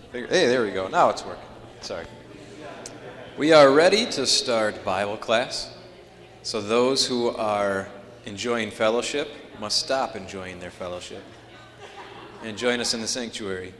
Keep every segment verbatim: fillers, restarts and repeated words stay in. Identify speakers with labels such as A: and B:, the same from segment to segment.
A: Figure, hey, there we go. Now it's working. Sorry. We are ready to start Bible class. So those who are enjoying fellowship must stop enjoying their fellowship and join us in the sanctuary.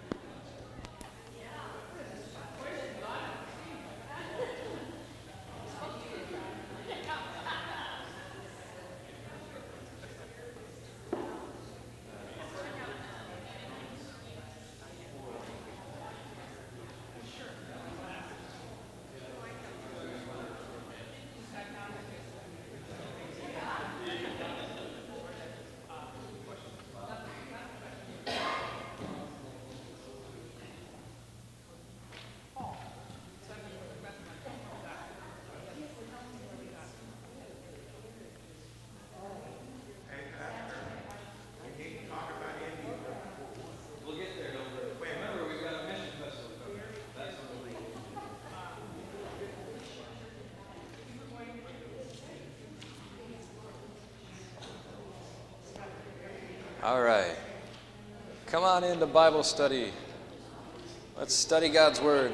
A: All right. Come on into Bible study. Let's study God's Word.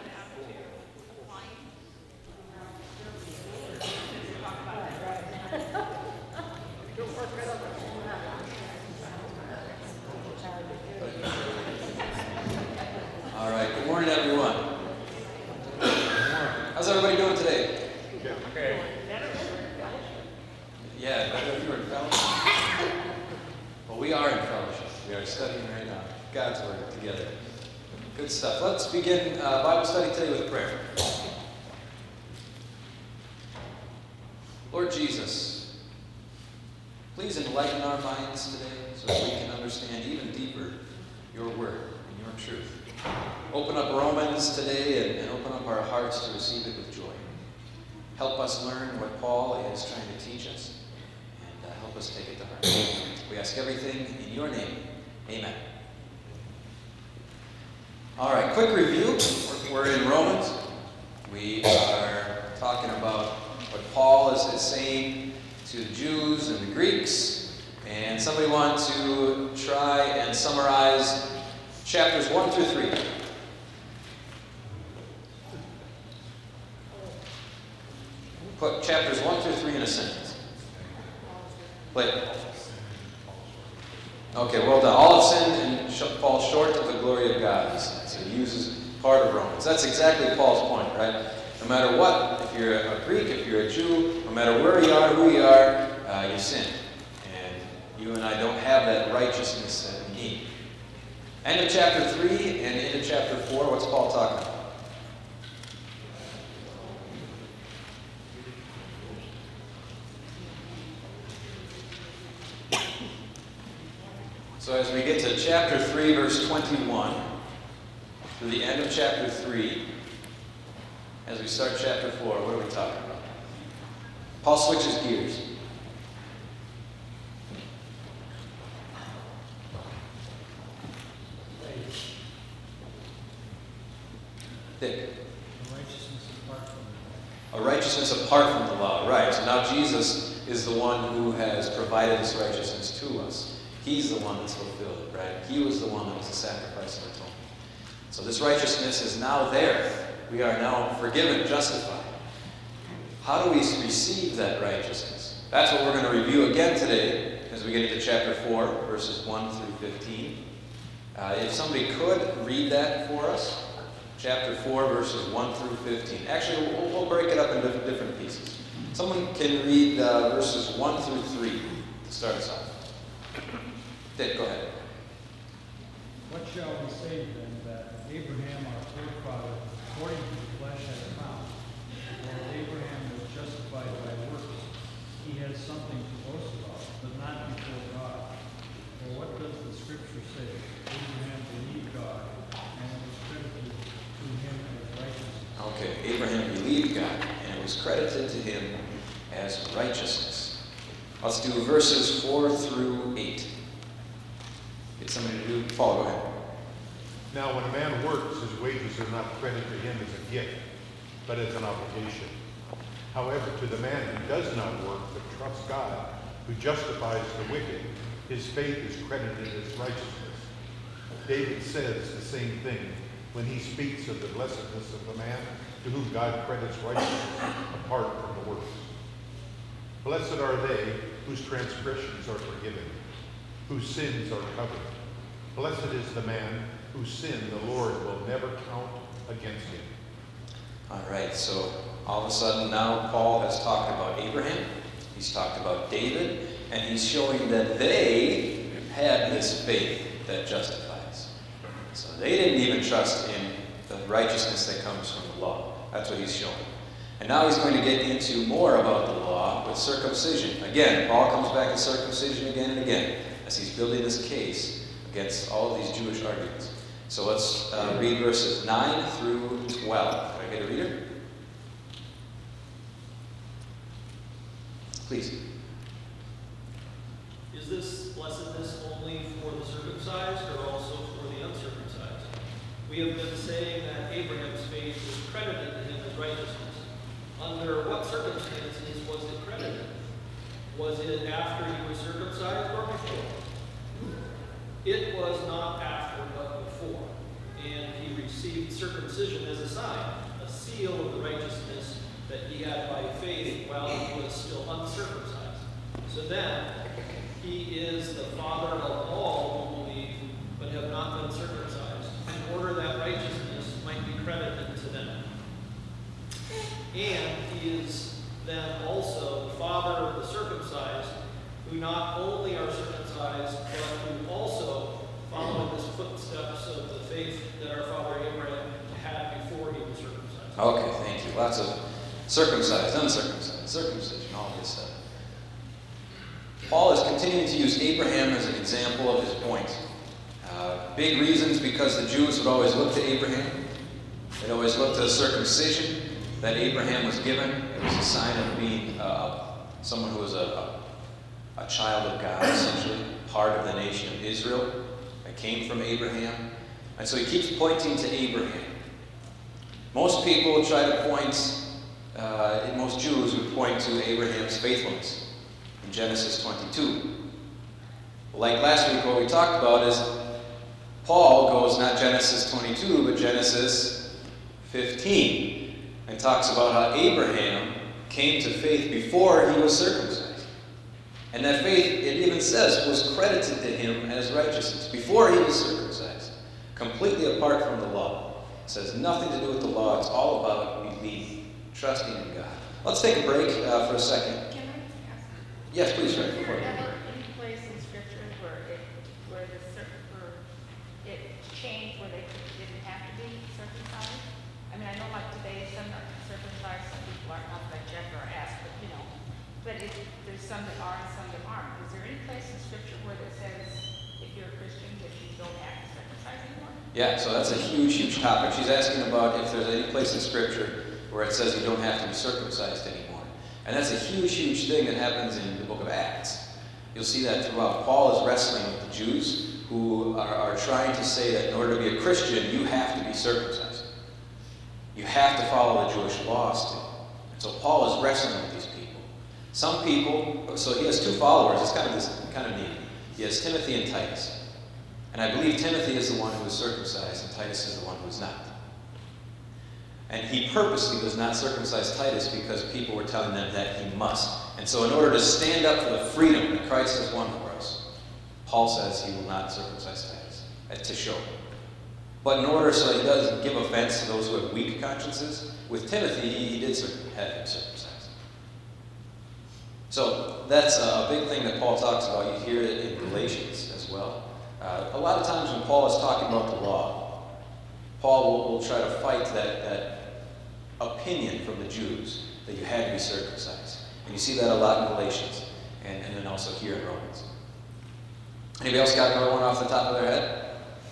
A: All right. Good morning, everyone. How's everybody doing today? Okay. Yeah, better if you were in fellowship. Well, we are in fellowship. We are studying right now God's Word together. Good stuff. Let's begin uh, Bible study today with prayer. Lord Jesus, please enlighten our minds today so that we can understand even deeper your Word and your truth. Open up Romans today and, and open up our hearts to receive it with joy. Help us learn what Paul is trying to teach us and uh, help us take it to heart. We ask everything in your name. Amen. All right, quick review. We're, we're in Romans. We are talking about what Paul is, is saying to the Jews and the Greeks. And somebody want to try and summarize chapters one through three. Put chapters one through three in a sentence. Play it. Okay, well done. All have sinned and sh- fall short of the glory of God. So he uses part of Romans. That's exactly Paul's point, right? No matter what, if you're a Greek, if you're a Jew, no matter where you are, who you are, uh, you sin. And you and I don't have that righteousness that we need. End of chapter three and into chapter four, what's Paul talking about? So as we get to chapter three, verse twenty-one, through the end of chapter three, as we start chapter four, what are we talking about? Paul switches gears. Dick.
B: A righteousness apart from the law.
A: A righteousness apart from the law, right. So now Jesus is the one who has provided this righteousness to us. He's the one that's fulfilled, right? He was the one that was the sacrifice of atonement. So this righteousness is now there. We are now forgiven, justified. How do we receive that righteousness? That's what we're going to review again today as we get into chapter four, verses one through fifteen. Uh, if somebody could read that for us, chapter four, verses one through fifteen. Actually, we'll, we'll break it up into different pieces. Someone can read uh, verses one through three to start us off. Dick, go ahead.
B: What shall we say then that Abraham our forefather, according to the flesh, has found? For Abraham was justified by works. He has something to boast about, but not before God. For what does the Scripture say? Abraham believed God, and it was credited to him as righteousness.
A: Okay, Abraham believed God, and it was credited to him as righteousness. Let's do verses four through eight. Get somebody to do. Paul, go ahead.
C: Now, when a man works, his wages are not credited to him as a gift, but as an obligation. However, to the man who does not work, but trusts God, who justifies the wicked, his faith is credited as righteousness. David says the same thing, when he speaks of the blessedness of the man to whom God credits righteousness apart from the works. Blessed are they whose transgressions are forgiven, whose sins are covered. Blessed is the man whose sin the Lord will never count against him.
A: All right, so all of a sudden now Paul has talked about Abraham, he's talked about David, and he's showing that they had this faith that justifies. So they didn't even trust in the righteousness that comes from the law. That's what he's showing. And now he's going to get into more about the law with circumcision. Again, Paul comes back to circumcision again and again as he's building this case against all of these Jewish arguments. So let's uh, read verses nine through twelve. Can I get a reader? Please.
D: Is this blessedness only for the circumcised or also for the uncircumcised? We have been saying that Abraham's faith was credited to him as righteousness. Under what circumstances was it credited? Was it after he was circumcised or before? It was not after, but before. And he received circumcision as a sign, a seal of the righteousness that he had by faith while he was still uncircumcised. So then, he is the father of all who believe but have not been circumcised, in order that righteousness might be credited to them. And he is then also the father of the circumcised, who not only are circumcised, but who also follow in the footsteps of the faith that our father Abraham had before he was circumcised.
A: Okay, thank you. Lots of circumcised, uncircumcised, circumcision, all this stuff. Paul is continuing to use Abraham as an example of his point. Uh, big reasons because the Jews would always look to Abraham. They'd always look to the circumcision that Abraham was given. It was a sign of being uh, someone who was a, a, a child of God, essentially, part of the nation of Israel that came from Abraham. And so he keeps pointing to Abraham. Most people try to point, uh, most Jews would point to Abraham's faithfulness in Genesis twenty-two. Like last week, what we talked about is Paul goes not Genesis twenty-two, but Genesis fifteen. And talks about how Abraham came to faith before he was circumcised. And that faith, it even says, was credited to him as righteousness before he was circumcised. Completely apart from the law. It says nothing to do with the law. It's all about believing, trusting in God. Let's take a break uh, for a second.
E: Can I ask?
A: Yes, please, Frank.
E: Is there ever any place in Scripture where it, where the cir- where it changed, where they didn't have to be circumcised? I mean, I know like today some are circumcised, some people aren't. Not that I check or ask, but you know. But it, there's some that are and some that aren't. Is there any place in Scripture where it says if you're a Christian that you don't have to circumcise anymore?
A: Yeah, so that's a huge, huge topic. She's asking about if there's any place in Scripture where it says you don't have to be circumcised anymore. And that's a huge, huge thing that happens in the book of Acts. You'll see that throughout. Paul is wrestling with the Jews who are, are trying to say that in order to be a Christian, you have to be circumcised. You have to follow the Jewish laws too. And so Paul is wrestling with these people. Some people, so he has two followers. It's kind of this, kind of neat. He has Timothy and Titus. And I believe Timothy is the one who is circumcised and Titus is the one who is not. And he purposely does not circumcise Titus because people were telling them that he must. And so in order to stand up for the freedom that Christ has won for us, Paul says he will not circumcise Titus, uh, to show. But in order so he doesn't give offense to those who have weak consciences, with Timothy, he, he did have him circumcised. So that's a big thing that Paul talks about. You hear it in Galatians as well. Uh, a lot of times when Paul is talking about the law, Paul will, will try to fight that, that opinion from the Jews that you had to be circumcised. And you see that a lot in Galatians and, and then also here in Romans. Anybody else got another one off the top of their head?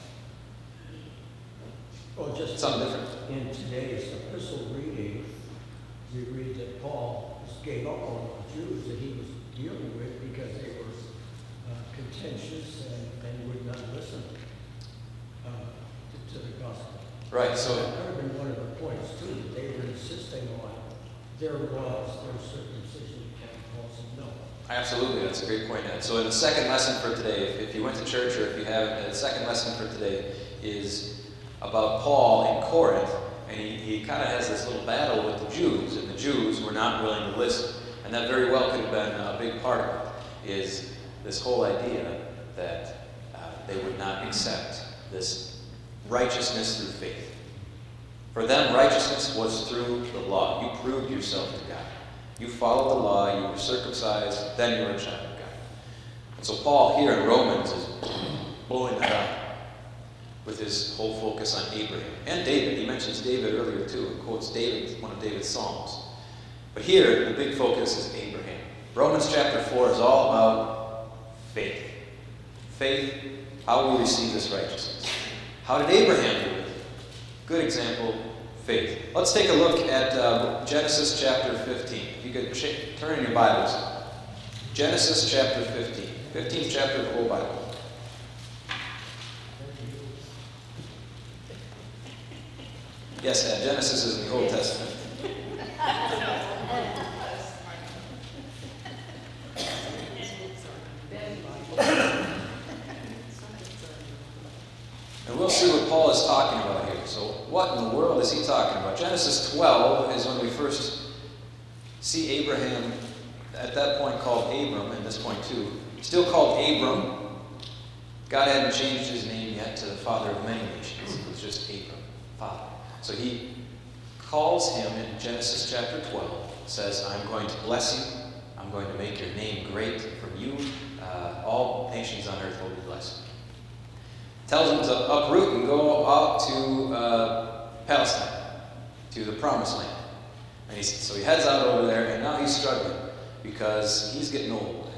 F: Well, just
A: something different.
F: In today's epistle reading, we read that Paul just gave up on the Jews that he was dealing with because they were uh, contentious and, and would not listen uh, to, to the gospel.
A: Right, so
F: that would have been one of the points too, that they were insisting on their laws, their circumcision, and Paul said no.
A: absolutely, that's a great point, Ed. So in the second lesson for today, if, if you went to church or if you have, the second lesson for today is about Paul in Corinth, and he, he kind of has this little battle with the Jews, and the Jews were not willing to listen. And that very well could have been a big part of it, is this whole idea that uh, they would not accept this righteousness through faith. For them, righteousness was through the law. You proved yourself to God. You followed the law, you were circumcised, then you were a child of God. And so Paul here in Romans is blowing that up with his whole focus on Abraham. And David. He mentions David earlier too, and quotes David, one of David's Psalms. But here, the big focus is Abraham. Romans chapter four is all about faith. Faith, how we receive this righteousness. How did Abraham do it? Good example, faith. Let's take a look at uh, Genesis chapter fifteen. If you could sh- turn in your Bibles. Genesis chapter fifteen. fifteenth chapter of the whole Bible. Yes, Ed, Genesis is in the Old Testament. And we'll see what Paul is talking about here. So what in the world is he talking about? Genesis twelve is when we first see Abraham, at that point called Abram, and this point too, still called Abram. God hadn't changed his name yet to the father of many nations. It was just Abram, father. So he calls him in Genesis chapter twelve, says, I'm going to bless you. I'm going to make your name great. From you, uh, all nations on earth will be blessed. Tells him to uproot and go out to uh, Palestine, to the promised land. And he's, so he heads out over there, and now he's struggling because he's getting old.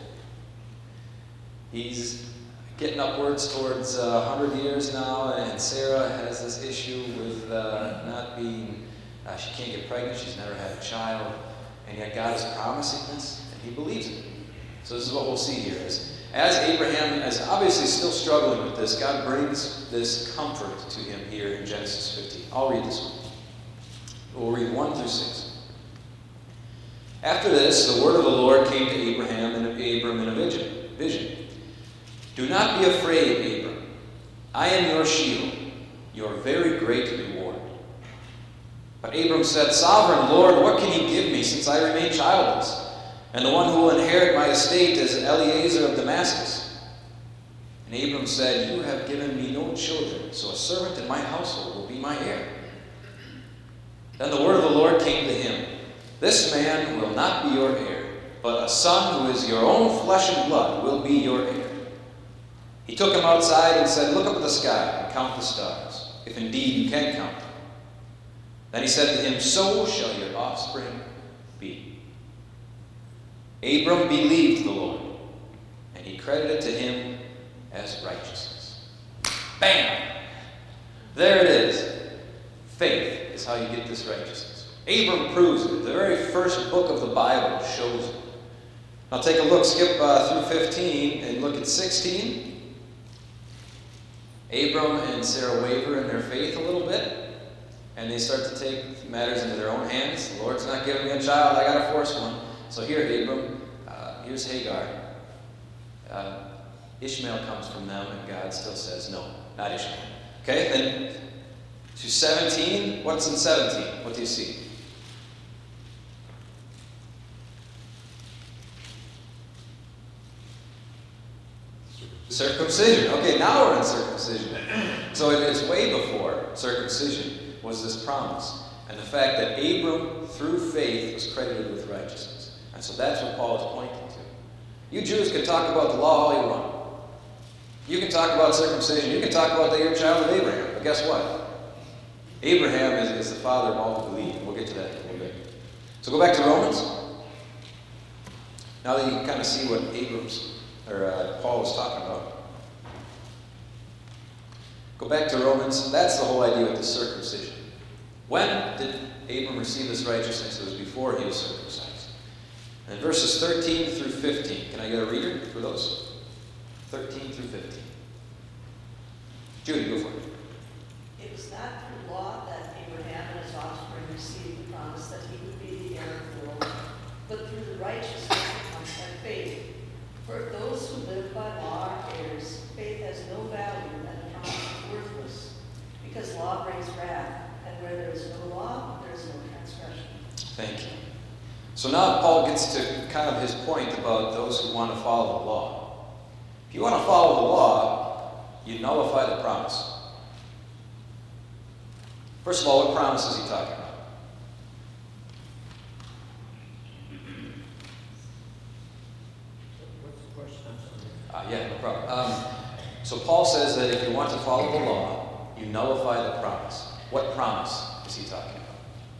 A: He's getting upwards towards uh, one hundred years now, and Sarah has this issue with uh, not being, uh, she can't get pregnant, she's never had a child, and yet God is promising this, and he believes it. So this is what we'll see here. Is, as Abraham is obviously still struggling with this, God brings this comfort to him here in Genesis fifteen. I'll read this one. We'll read one through six. After this, the word of the Lord came to Abraham and Abram in a vision. vision. Do not be afraid, Abram. I am your shield, your very great reward. But Abram said, Sovereign Lord, what can you give me since I remain childless? And the one who will inherit my estate is Eliezer of Damascus. And Abram said, You have given me no children, so a servant in my household will be my heir. Then the word of the Lord came to him. This man will not be your heir, but a son who is your own flesh and blood will be your heir. He took him outside and said, Look up at the sky and count the stars, if indeed you can count them. Then he said to him, So shall your offspring be. Abram believed the Lord, and he credited to him as righteousness. Bam! There it is. Faith is how you get this righteousness. Abram proves it. The very first book of the Bible shows it. Now take a look, skip uh, through fifteen and look at sixteen. Abram and Sarah waver in their faith a little bit, and they start to take matters into their own hands. The Lord's not giving me a child, I got to force one. So here, Abram, uh, here's Hagar. Uh, Ishmael comes from them, and God still says, no, not Ishmael. Okay, then to seventeen, what's in seventeen? What do you see? Circumcision. Okay, now we're in circumcision. So it is way before circumcision was this promise. And the fact that Abram, through faith, was credited with righteousness. And so that's what Paul is pointing to. You Jews can talk about the law all you want. You can talk about circumcision. You can talk about that you're a child of Abraham. But guess what? Abraham is, is the father of all who believe. We'll get to that in a little bit. So go back to Romans. Now that you can kind of see what Abram's or uh, Paul was talking about. Go back to Romans. That's the whole idea with the circumcision. When did Abram receive this righteousness? It was before he was circumcised. And verses thirteen through fifteen. Can I get a reader for those? thirteen through fifteen. Judy, go for it.
G: It was not through law that Abraham and his offspring received the promise that he would be the heir of the world, but through the righteousness that comes by faith. For if those who live by law are heirs, faith has no value and the promise is worthless, because law
A: Thank you. So now Paul gets to kind of his point about those who want to follow the law. If you want to follow the law, you nullify the promise. First of all, what promise is he talking about?
F: What's the question? I'm sorry.
A: Uh, yeah, no problem. Um, so Paul says that if you want to follow the law, you nullify the promise. What promise is he talking about?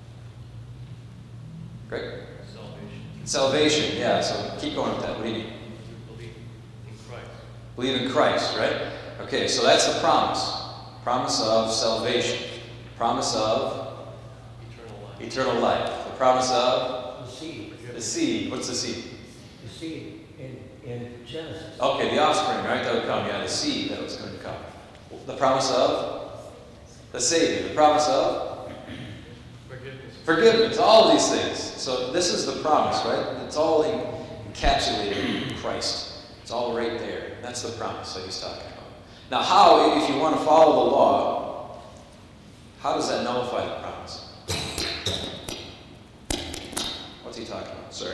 A: Great.
H: Salvation.
A: Salvation, yeah. So keep going with that. What do you mean?
H: Believe in Christ.
A: Believe in Christ, right? Okay, so that's the promise. Promise of salvation. Promise of
H: Eternal life.
A: eternal life. The promise of
F: The seed,
A: the seed. What's the seed?
F: the seed in, in Genesis.
A: Okay, the offspring, right? That would come. Yeah, the seed that was going to come. The promise of the Savior. The promise of
H: Forgiveness.
A: forgiveness. All of these things. So this is the promise, right? It's all encapsulated in Christ. It's all right there. That's the promise that he's talking about. Now, how, if you want to follow the law, how does that nullify the promise? What's he talking about? Sorry.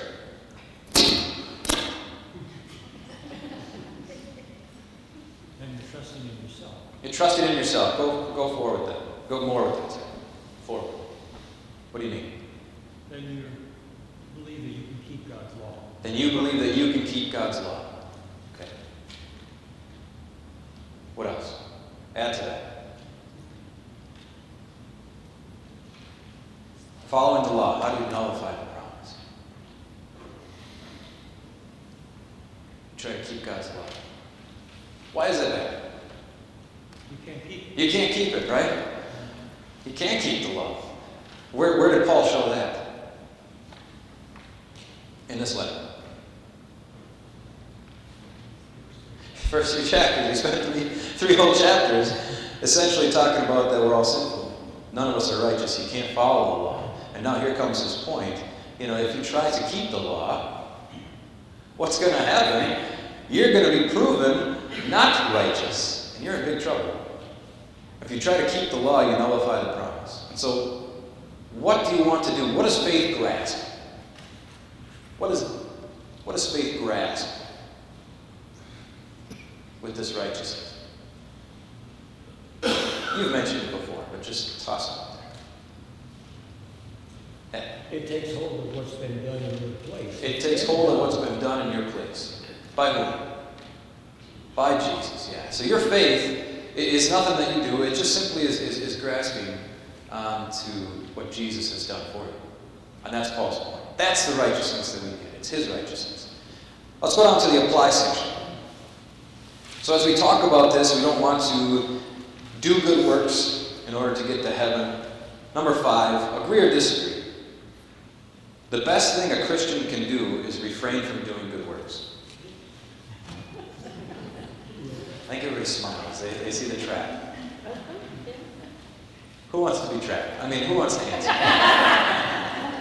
B: And you're trusting in yourself.
A: You're trusting in yourself. Go, go forward with that. Go more with it. Forward. What do you mean?
B: Then you believe that you can keep God's law.
A: Then you believe that you can keep God's law. Okay. What else? Add to that. Following the law, how do you nullify the promise? Try to keep God's law. Why is that bad?
B: You can't keep it.
A: You can't keep it, right? You can't keep the law. Where, where did Paul show that? In this letter. First three chapters. We spent three, three whole chapters essentially talking about that we're all sinful. None of us are righteous. You can't follow the law. And now here comes his point. You know, if you try to keep the law, what's going to happen? You're going to be proven not righteous. And you're in big trouble. If you try to keep the law, you nullify the promise. And so, what do you want to do? What does faith grasp? What, is, what does faith grasp with this righteousness? You've mentioned it before, but just toss it out there. Hey.
F: It takes hold of what's been done in your place.
A: It takes hold of what's been done in your place. By whom? By Jesus, yeah. So your faith is nothing that you do. It just simply is, is, is grasping um, to what Jesus has done for you. And that's Paul's point. That's the righteousness that we get. It's his righteousness. Let's go down to the apply section. So as we talk about this, we don't want to do good works in order to get to heaven. Number five, agree or disagree. The best thing a Christian can do is refrain from doing good works. I think everybody smiles. They, they see the trap. Who wants to be trapped? I mean, who wants to answer?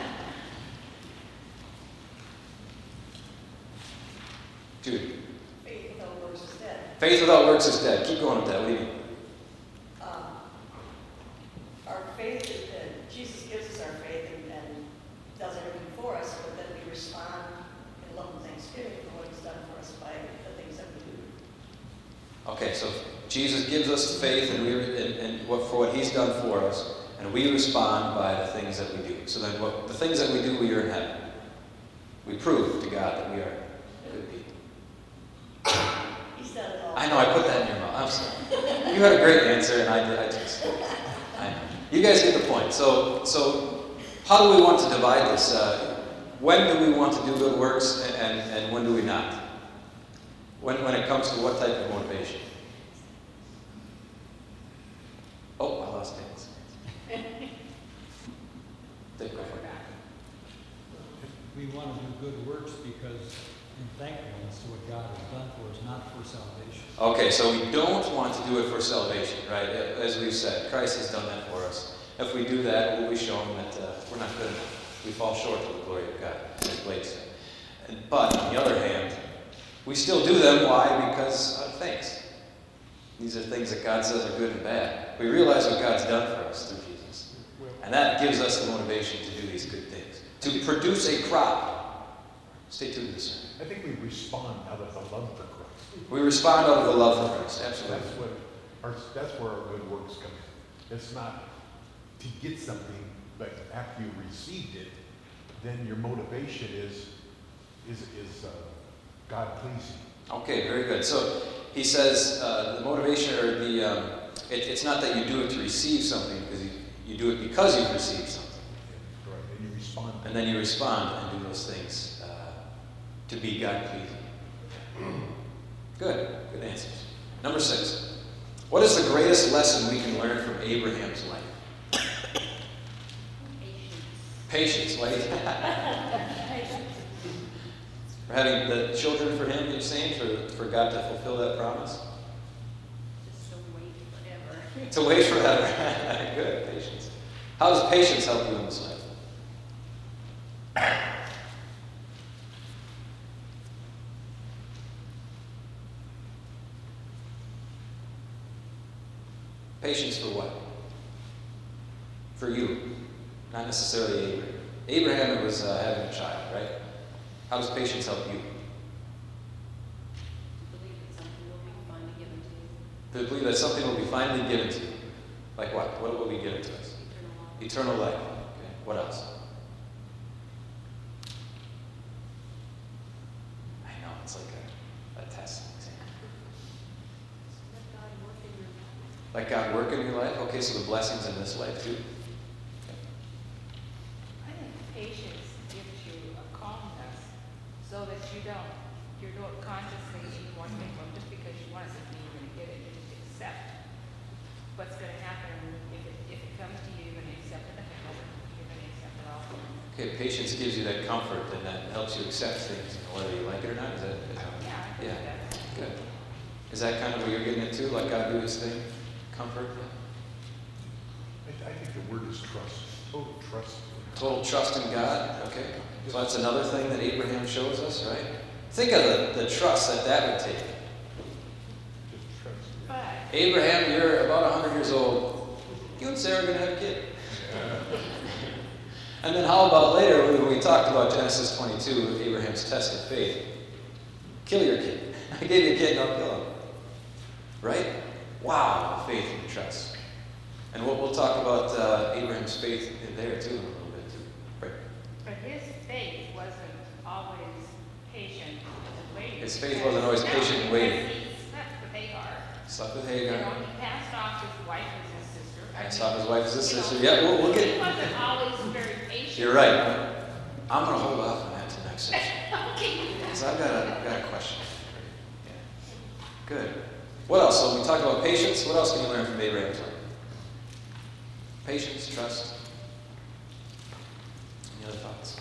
A: Judy.
G: Faith without works is dead.
A: Faith without works is dead. Keep going with that. What do you mean?
G: Um, Our faith, is, uh, Jesus gives us our faith and, and does everything for us, but then we respond in love and thanksgiving for what he's done for us by the things that we do.
A: Okay, so Jesus gives us faith and, we, and, and what, for what he's done for us, and we respond by the things that we do. So then what, the things that we do, we are in heaven. We prove to God that we are good people.
G: He's done it all.
A: I know, I put that in your mouth. I'm sorry. You had a great answer, and I, I just... I know. You guys get the point. So, so how do we want to divide this? Uh, when do we want to do good works, and, and, and when do we not? When, when it comes to what type of motivation? Oh, I lost hands. Dave, go for it.
B: We want to do good works because in thankfulness to what God has done for us, not for salvation.
A: Okay, so we don't want to do it for salvation, right? As we've said, Christ has done that for us. If we do that, will we show him that uh, we're not good enough? We fall short of the glory of God, as Blake said. And, but, on the other hand, we still do them. Why? Because of thanks. These are things that God says are good and bad. We realize what God's done for us through Jesus. And that gives us the motivation to do these good things. to produce a crop. Stay tuned to this.
C: I think we respond out of the love for Christ.
A: We respond out of the love for Christ. Absolutely.
C: That's what our, that's where our good works come in. It's not to get something, but after you received it, then your motivation is is is uh, God pleasing.
A: Okay, very good. So he says uh, the motivation or the um, it, it's not that you do it to receive something, because you, you do it because you've received something.
C: Yeah, right, and you respond.
A: And then you respond and do those things uh, to be God pleasing. Good, good answers. Number six. What is the greatest lesson we can learn from Abraham's life? Patience. Wait. For having the children for him, you're saying, for, for God to fulfill that promise?
E: Just to wait forever.
A: To wait forever. Good, patience. How does patience help you in this life? Patience for what? For you, not necessarily Abraham. Abraham, it was uh, having a child, right? How does patience help you?
I: To believe that something will be finally given to you.
A: To believe that something will be finally given to you. Like what? What will be given to us?
I: Eternal life.
A: Eternal life. Okay. What else? I know, it's like a, a test exam.
I: Let God work in your life.
A: Like God work in your life? Okay, so the blessings in this life too.
E: I think patience gives you a calmness so that you don't, you're not consciously you want to think, well, just because you want something, you're going to get it. You just accept what's going to happen. If it, if it comes to you, you're going to accept it. If it doesn't, you're going to accept it all.
A: Okay, patience gives you that comfort and that helps you accept things, whether you like it or not. Is that, is that
E: Yeah, I think
A: Yeah.
E: that's
A: good? Is that kind of what you're getting at too? Like God do his thing? Comfort?
C: I, I think the word is trust. Total trust.
A: Total trust in God? Okay. So that's another thing that Abraham shows us, right? Think of the, the trust that that would take.
C: Just trust.
E: But
A: Abraham, you're about one hundred years old. You and Sarah are going to have a kid. And then how about later when we talked about Genesis twenty-two, Abraham's test of faith? Kill your kid. I gave you a kid and I'll kill him. Right? Wow, the faith and the trust. And we'll, we'll talk about uh, Abraham's faith in there too in a little bit too. Right?
E: But his faith wasn't always patient and waiting.
A: His faith wasn't always patient and waiting.
E: Because he slept with Hagar.
A: Slept with
E: You know,
A: Hagar.
E: he passed off his wife as his sister. I
A: Passed
E: mean,
A: off his wife as his
E: you know,
A: sister. Yeah, we'll, we'll
E: He
A: get.
E: wasn't always very patient.
A: You're right. I'm going to hold off on that to next session.
E: Okay.
A: Because I've got a, I've got a question. Yeah. Good. What else? So we talked about patience. What else can you learn from Abraham's life? Patience, trust. Any other thoughts?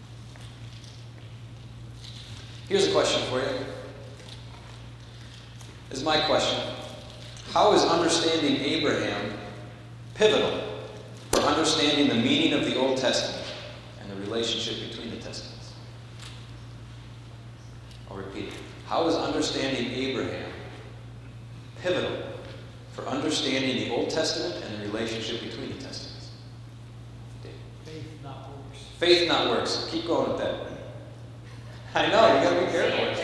A: Here's a question for you. This is my question. How is understanding Abraham pivotal for understanding the meaning of the Old Testament and the relationship between the Testaments? I'll repeat it. How is understanding Abraham pivotal for understanding the Old Testament and the relationship between the Testaments? Dave.
B: Faith, not works.
A: Faith, not works. Keep going with that. I know, you gotta be careful.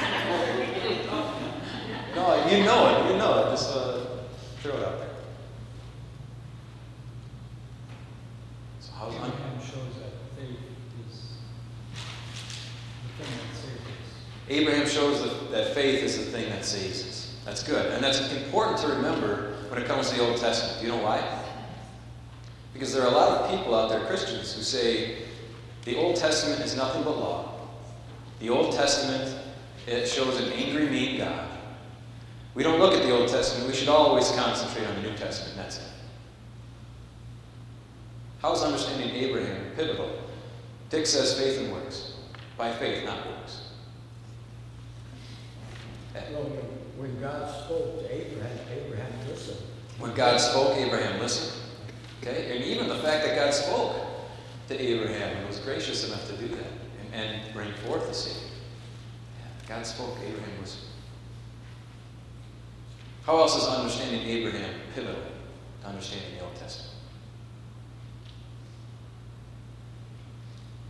A: No, you know it, you know it. Just uh, throw it out there. So how's un-
B: Abraham shows that faith is the thing that saves us.
A: Abraham shows that, that faith is the thing that saves us. That's good. And that's important to remember when it comes to the Old Testament. Do you know why? Because there are a lot of people out there, Christians, who say the Old Testament is nothing but law. The Old Testament, it shows an angry, mean God. We don't look at the Old Testament. We should always concentrate on the New Testament. That's it. How is understanding Abraham pivotal? Dick says faith and works. By faith, not works.
F: Well, when when God spoke to Abraham, Abraham listened.
A: When God spoke, Abraham listened. Okay? And even the fact that God spoke to Abraham and was gracious enough to do that and, and bring forth the Savior. Yeah, God spoke, Abraham listened. How else is understanding Abraham pivotal to understanding the Old Testament?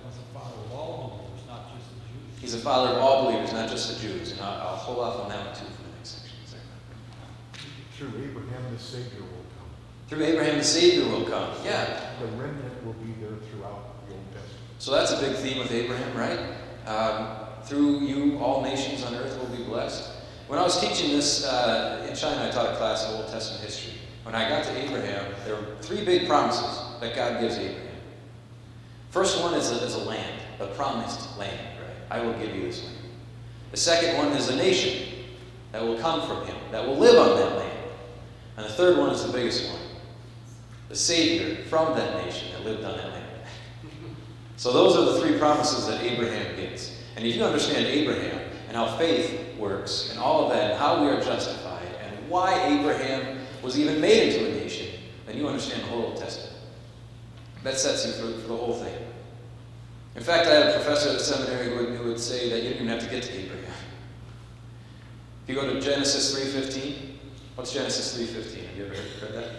B: as a father of all believers, not just the Jews.
A: He's a father of all believers, not just the Jews. And I'll, I'll hold off on that one too for the next section. Is that right?
C: Through Abraham, the Savior will come.
A: Through Abraham, the Savior will come. Yeah.
C: The remnant will be there throughout the Old Testament.
A: So that's a big theme with Abraham, right? Um, through you, all nations on earth will be blessed. When I was teaching this uh, in China, I taught a class of Old Testament history. When I got to Abraham, there were three big promises that God gives Abraham. First one is a, is a land, a promised land, right? I will give you this land. The second one is a nation that will come from him, that will live on that land. And the third one is the biggest one, the Savior from that nation that lived on that land. So those are the three promises that Abraham gets. And if you understand Abraham and how faith works and all of that and how we are justified and why Abraham was even made into a nation, then you understand the whole Old Testament. That sets you for, for the whole thing. In fact, I had a professor at the seminary who would, who would say that you didn't even have to get to Abraham. If you go to Genesis three fifteen, what's Genesis three fifteen? Have you ever heard that?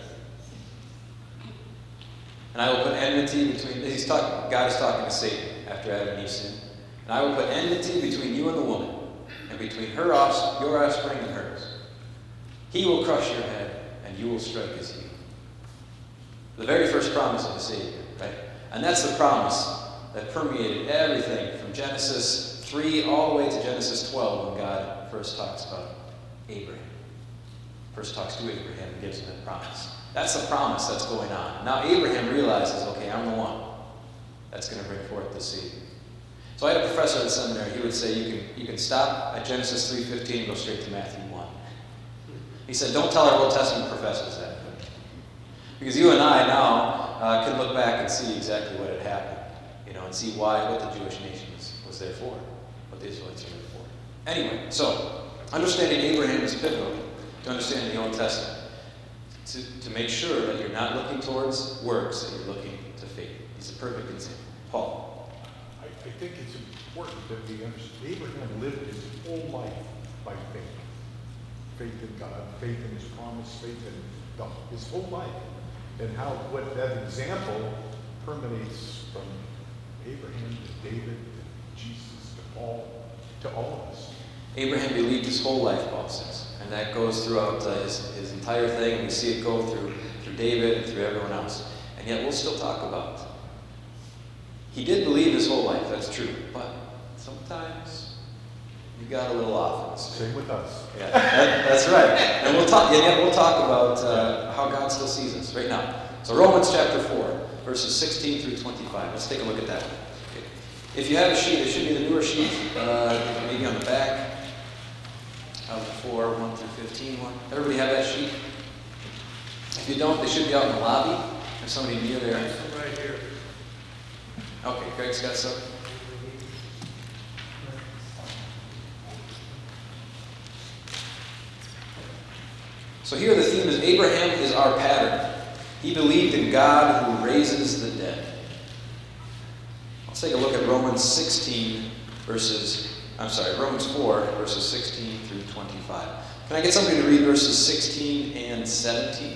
A: And I will put enmity between, he's talking, God is talking to Satan after Adam and Eve sinned. And I will put enmity between you and the woman, and between her offspring, your offspring and hers. He will crush your head, and you will strike his heel. The very first promise of the Savior, right? And that's the promise that permeated everything from Genesis three all the way to Genesis twelve when God first talks about Abraham. First talks to Abraham and gives him that promise. That's the promise that's going on. Now Abraham realizes, okay, I'm the one that's going to bring forth the Savior. So I had a professor at the seminary, he would say you can, you can stop at Genesis three fifteen and go straight to Matthew one. He said, don't tell our Old Testament professors that. Because you and I now uh, can look back and see exactly what had happened, you know, and see why, what the Jewish nation was, was there for, what the Israelites were there for. Anyway, so understanding Abraham is pivotal to understanding the Old Testament. To, to make sure that you're not looking towards works, that you're looking to faith. He's a perfect example. Paul.
C: I, I think it's important that we understand Abraham lived his whole life by faith. Faith in God, faith in his promise, faith in God, his whole life. And how what that example permeates from Abraham to David to Jesus to Paul to all of us.
A: Abraham believed his whole life, Paul says. And that goes throughout uh, his, his entire thing, and we see it go through, through David and through everyone else. And yet we'll still talk about it. He did believe his whole life, that's true. But sometimes you got a little off in this.
C: Same with us.
A: Yeah, that, that's right. And we'll talk, and yet we'll talk about uh, how God still sees us right now. So Romans chapter four, verses sixteen through twenty-five. Let's take a look at that one. Okay. If you have a sheet, it should be the newer sheet, uh, maybe on the back. Of the four, one through fifteen one. Everybody have that sheet? If you don't, they should be out in the lobby. There's somebody near there.
H: Right here.
A: Okay, Greg's got some. So here the theme is Abraham is our pattern. He believed in God who raises the dead. Let's take a look at Romans sixteen verses I'm sorry, Romans four, verses sixteen through twenty-five. Can I get somebody to read verses sixteen and seventeen?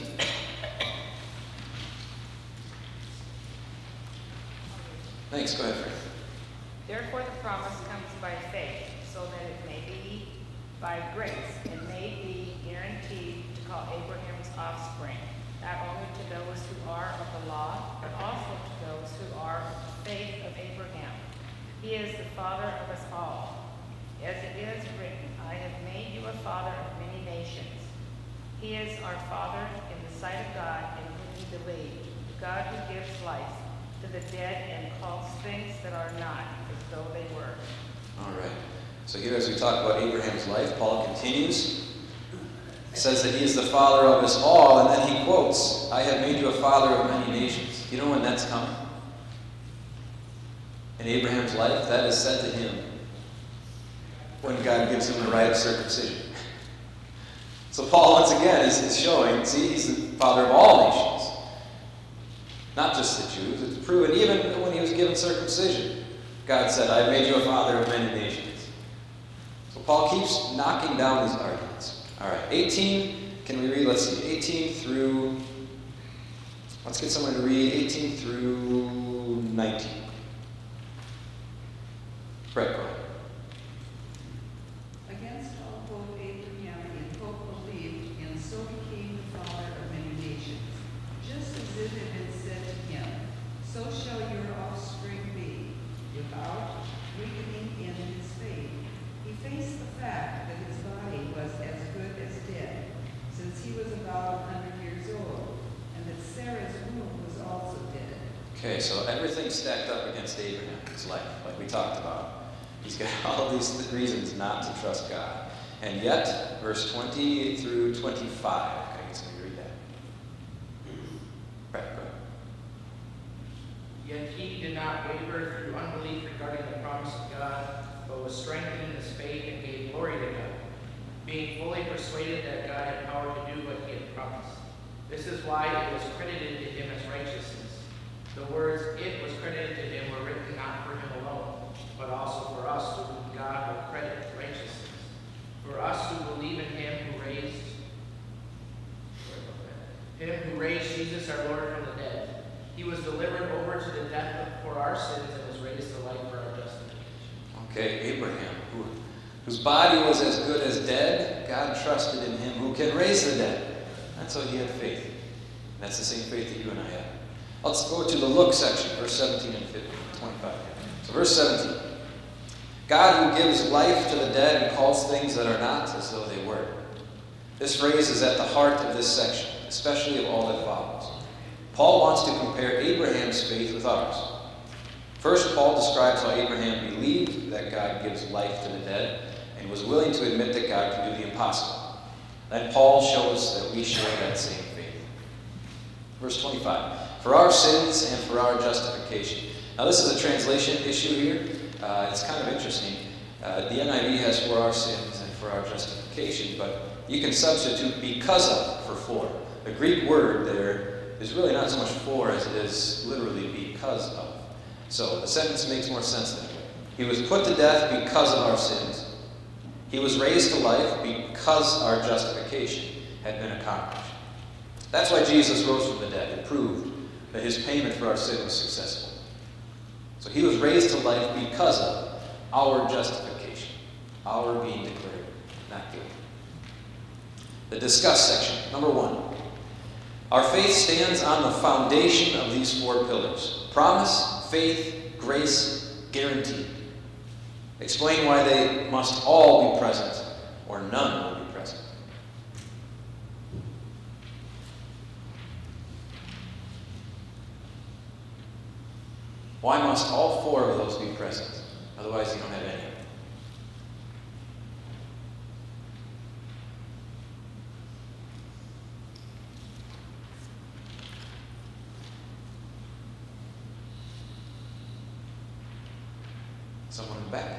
A: Thanks, go ahead, Frank.
E: Therefore the promise comes by faith, so that it may be by grace, and may be guaranteed to call Abraham's offspring, not only to those who are of the law, but also to those who are of the faith of Abraham. He is the father of us all. As it is written, I have made you a father of many nations. He is our Father in the sight of God, in whom we believe, God who gives life to the dead and calls things that are not as though they were.
A: All right. So here as we talk about Abraham's life, Paul continues. He says that he is the father of us all, and then he quotes, I have made you a father of many nations. You know when that's coming? In Abraham's life, that is said to him when God gives him the rite of circumcision. So Paul, once again, is, is showing, see, he's the father of all nations. Not just the Jews. It's proven even when he was given circumcision. God said, I've made you a father of many nations. So Paul keeps knocking down these arguments. All right, eighteen, can we read? Let's see, eighteen through, let's get someone to read eighteen through nineteen. Brett, go ahead.
J: Against all hope Abraham in hope believed, and so became the father of many nations. Just as it had been said to him, so shall your offspring be. Without weakening in his faith, he faced the fact that his body was as good as dead, since he was about a hundred years old, and that Sarah's womb was also dead.
A: Okay, so everything stacked up against Abraham in his life, like we talked about. He's got all these th- reasons not to trust God. And yet, verse twenty through twenty-five, can I get somebody to read that? Brett, go ahead.
K: Yet he did not waver through unbelief regarding the promise of God, but was strengthened in his faith and gave glory to God, being fully persuaded that God had power to do what he had promised. This is why it was credited to him as righteousness. The words "it was credited to him" were written not for him alone, but also for us, to whom God will credit righteousness. For us who believe in him who raised him who raised Jesus our Lord from the dead. He was delivered over to the death for our sins and was raised to life for our justification.
A: Okay, Abraham, who, whose body was as good as dead, God trusted in him who can raise the dead. That's why he had faith. And that's the same faith that you and I have. Let's go to the look section, verse seventeen and twenty-five. So verse seventeen. God who gives life to the dead and calls things that are not as though they were. This phrase is at the heart of this section, especially of all that follows. Paul wants to compare Abraham's faith with ours. First, Paul describes how Abraham believed that God gives life to the dead and was willing to admit that God can do the impossible. Then Paul shows that we share that same faith. Verse twenty-five. For our sins and for our justification. Now this is a translation issue here. Uh, it's kind of interesting. Uh, the N I V has for our sins and for our justification, but you can substitute because of for for. The Greek word there is really not so much for as it is literally because of. So the sentence makes more sense that way. He was put to death because of our sins. He was raised to life because our justification had been accomplished. That's why Jesus rose from the dead. It proved that his payment for our sin was successful. So he was raised to life because of our justification, our being declared not guilty. The discuss section, number one. Our faith stands on the foundation of these four pillars: promise, faith, grace, guarantee. Explain why they must all be present, or none will be present. Why must all four of those be present? Otherwise, you don't have any. Someone in the back.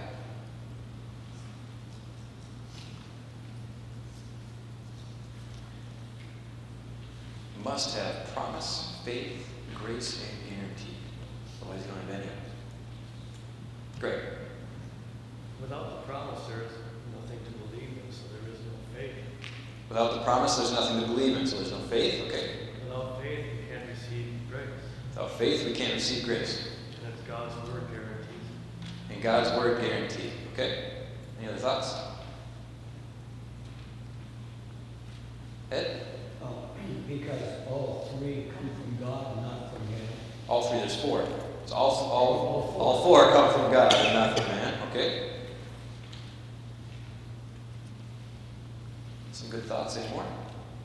A: You must have promise, faith, grace, and guarantee. Otherwise, you don't have any of it. Great.
H: Without the promise, there is nothing to believe in, so there is no faith.
A: Without the promise, there's nothing to believe in, so there's no faith. Okay.
H: Without faith, we can't receive grace.
A: Without faith, we can't receive grace.
H: And that's God's word guarantees.
A: And God's word guaranteed. Okay? Any other thoughts? Ed?
F: Uh, because all three come from God and not from man.
A: All three, there's four. So all, all, all four come from God and not from man. Okay? Some good thoughts. Any more?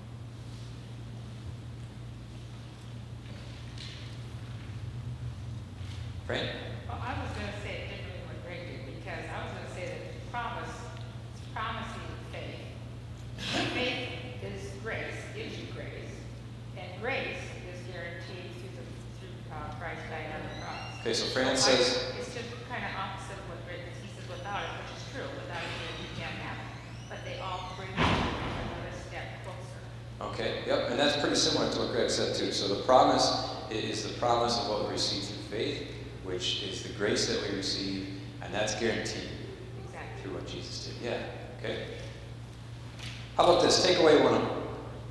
A: Fran?
E: Well, I was going to say it differently what Greg did, because I was going to say that promise, it's promising faith. Faith is grace, gives you grace, and grace is guaranteed through the through uh, Christ dying on the cross.
A: Okay, so Fran
E: So I-
A: says,
E: it's just kind of opposite of what Greg he said without it, which is true. Without it, you can't have it. But they all bring you another step closer.
A: okay, yep, and that's pretty similar to what Greg said too. So the promise is the promise of what we receive through faith, which is the grace that we receive, and that's guaranteed
E: Exactly.
A: through what Jesus did. Yeah, okay. How about this? Take away one of them.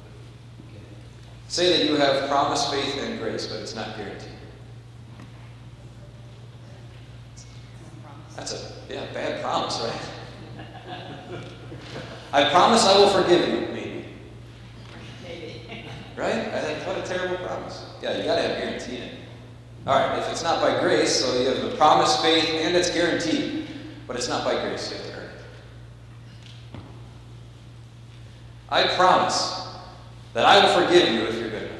A: Say that you have promise, faith, and grace, but it's not guaranteed. That's it. Yeah. promise, right? I promise I will forgive you, maybe.
E: Maybe.
A: Right? I think, what a terrible promise. Yeah, you got to have guarantee in it. All right, if it's not by grace, so you have the promise, faith, and it's guaranteed. But it's not by grace, you have to earn it. I promise that I will forgive you if you're good.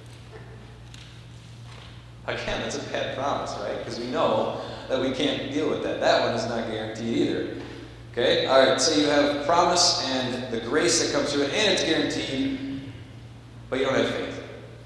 A: Again, that's a bad promise, right? Because we know that we can't deal with that. That one is not guaranteed either. Okay? All right, so you have promise and the grace that comes through it, and it's guaranteed, but you don't have faith.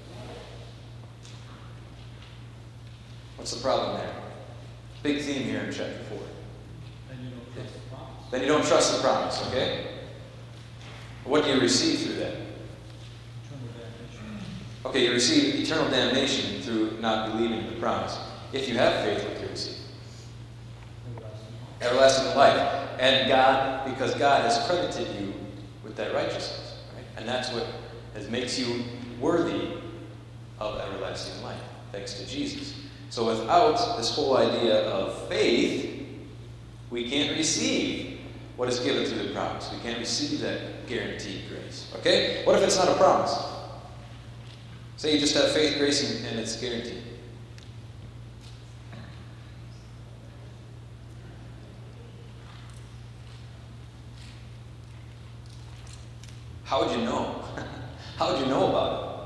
A: What's the problem there? Big theme here in chapter four.
B: Then you don't trust the promise.
A: Then you don't trust the promise, okay? What do you receive through that?
B: Eternal damnation.
A: Okay, you receive eternal damnation through not believing in the promise. If you have faith, what do you receive?
B: Everlasting life.
A: Everlasting life. And God, because God has credited you with that righteousness, right? And that's what has, makes you worthy of everlasting life, thanks to Jesus. So without this whole idea of faith, we can't receive what is given through the promise. We can't receive that guaranteed grace. Okay? What if it's not a promise? Say you just have faith, grace, and, and it's guaranteed. How would you know? How would you know about it?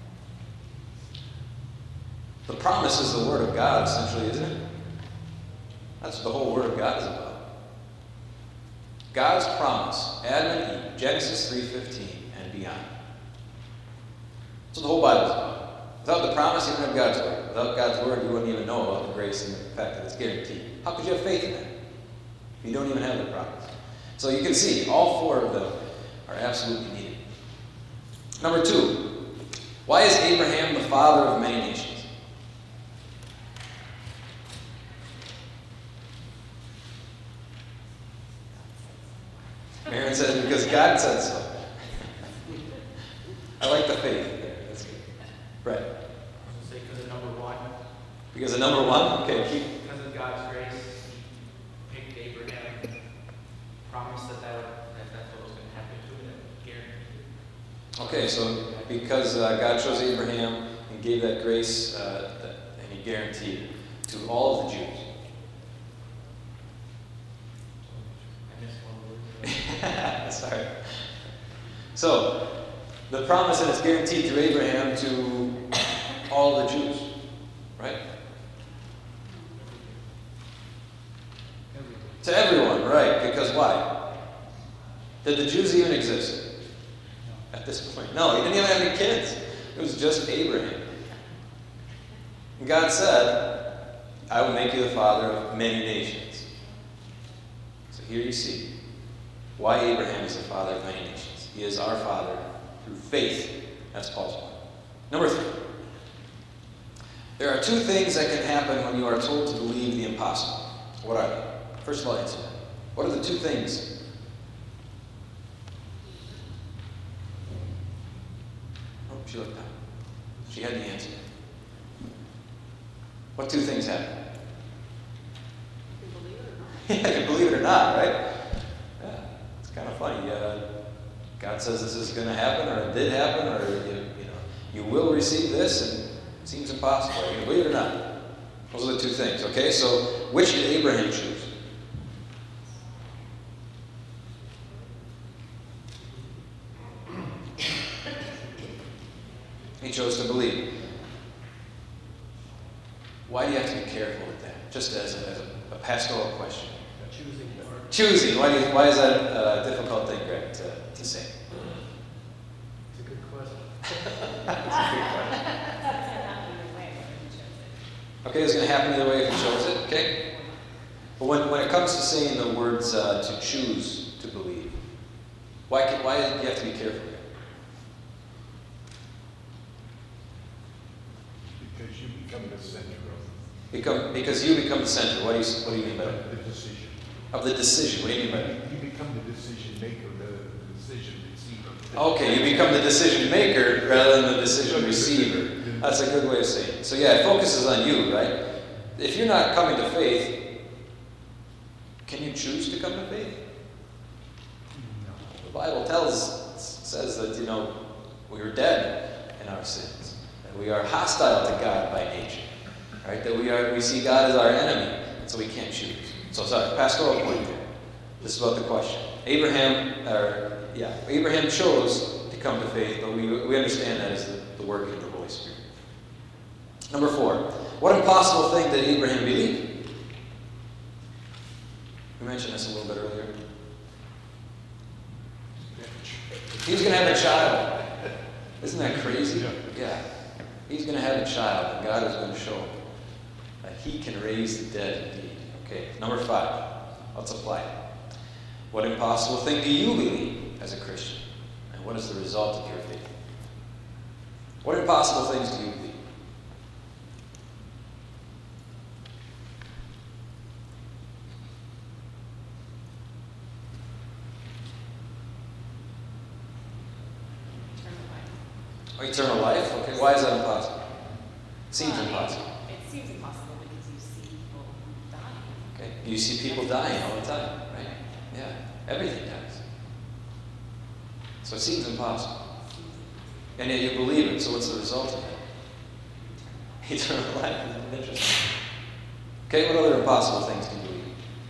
A: The promise is the Word of God, essentially, isn't it? That's what the whole Word of God is about. God's promise, Adam and Eve, Genesis three fifteen and beyond. That's what the whole Bible is about. Without the promise, you don't have God's Word. Without God's Word, you wouldn't even know about the grace and the fact that it's guaranteed. How could you have faith in that? You don't even have the promise. So you can see, all four of them are absolutely needed. Number two, why is Abraham the father of many nations? Aaron says, because God said so. I like the faith there. That's good. Right.
K: I was going to say because of number one.
A: Because of number one? Okay, keep.
K: Because of God's grace, He picked Abraham, promised that, that, would, that that's what was going to happen to him, and guaranteed.
A: Okay, so because uh, God chose Abraham and gave that grace, uh, that, and He guaranteed to all of the Jews.
K: I missed one word.
A: Sorry. So, the promise that it's guaranteed to Abraham to all the Jews, right?
B: Everything.
A: To everyone, right? Because why? Did the Jews even exist at this point? No, he didn't even have any kids. It was just Abraham. And God said, I will make you the father of many nations. So here you see why Abraham is the father of many nations. He is our father through faith. That's Paul's point. Number three. There are two things that can happen when you are told to believe the impossible. What are they? First of all, answer that. What are the two things? Oh, she looked down. She had the answer. What two things happen? Yeah, you believe it or not, right? Yeah, it's kind of funny. Uh, God says this is going to happen, or it did happen, or you, you know, you will receive this, and it seems impossible. You believe it or not? Those are the two things. Okay, so which did Abraham choose? He chose to believe. Why do you have to be careful with that? Just as a, as a, a pastoral question.
H: Choosing part.
A: Choosing. Why, do you, why is that a difficult thing, Greg, to, to say?
H: It's a good question.
A: That's a good question. Okay, it's going to happen either way if he chose it, okay? But when, when it comes to saying the words uh, to choose to believe, why, can, why do you have to be careful?
C: Because you become the center of
A: Become, because you become the center. What do you, what do you mean by that?
C: the decision.
A: Of the decision. What do you mean by that?
C: You become the decision maker, the, the decision receiver.
A: Okay, you become the decision maker rather than the decision receiver. That's a good way of saying it. So yeah, it focuses on you, right? If you're not coming to faith, Can you choose to come to faith? The Bible tells, says that, you know, we were dead in our sins. That we are hostile to God by nature. Right? That we are we see God as our enemy, and so we can't choose. So sorry, pastoral point here. This is about the question. Abraham, or yeah, Abraham chose to come to faith, but we we understand that as the, the working of the Holy Spirit. Number four, what impossible thing did Abraham believe? We mentioned this a little bit earlier. He was going to have a child. Isn't that crazy?
C: Yeah.
A: Yeah. He's going to have a child, and God is going to show him that he can raise the dead indeed. Okay, number five. Let's apply it. What impossible thing do you believe as a Christian? And what is the result of your faith? What impossible things do you believe? Oh, eternal life? Okay, why is that impossible? Seems
L: Well,
A: impossible.
L: It seems impossible because you see people dying.
A: Okay, you see people dying all the time, right? Yeah, everything dies. So it seems impossible. And yet you believe it, so what's the result of it? Eternal life. Isn't it interesting? Okay, what other impossible things do you believe?